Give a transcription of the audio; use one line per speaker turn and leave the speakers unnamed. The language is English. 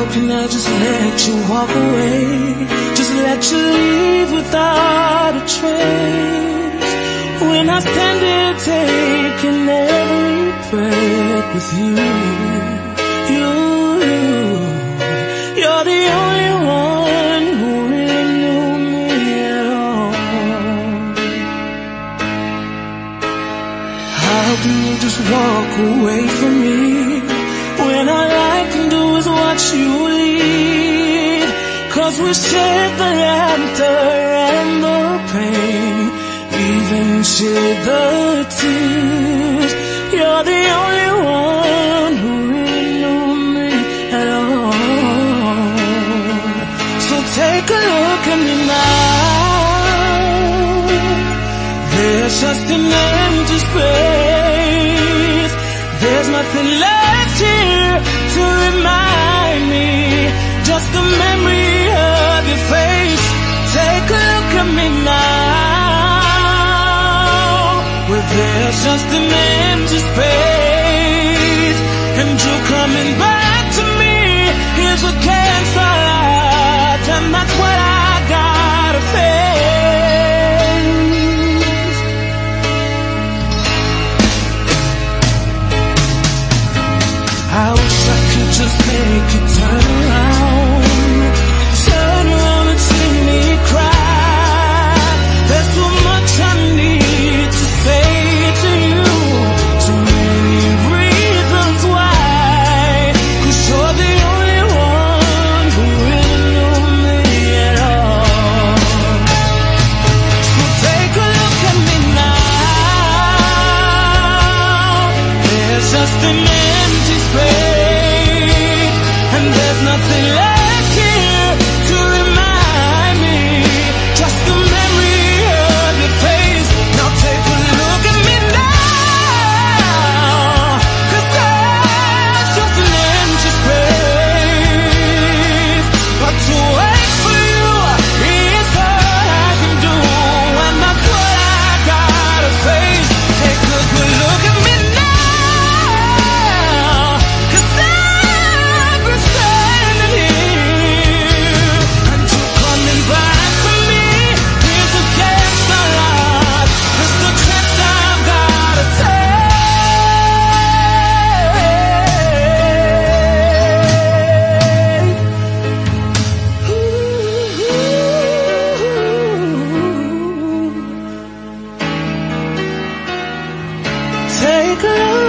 Can I just let you walk away? Just let you leave without a trace. When I stand here taking every breath with you, you're the only one who really knew me at all. How can you just walk away from me when all I can do is watch you lead? 'Cause we shared the laughter and the pain, even shared the tears. You're the only one who really knew me at all. So take a look at me now. There's just an empty space. There's nothing left here to remind me, just the memory of your face. Take a look at me now, where there's just an empty space, and you coming back to me is what can't start, and that's what I gotta face. I wish I could just make you turn around and see me cry. There's so much I need to say to you, so many reasons why, 'cause you're the only one who really knew me at all. So take a look at me now. There's just an empty space, and there's nothing left here to remind me, just the memory of your face. Now take a look at me now, 'cause there's just an empty space, but to wait for you is all I can do, and that's what I gotta face. Take a good look at me now, 'cause I've been standing here, and you coming back to me is against the odds. It's the chance I've gotta take. Take a look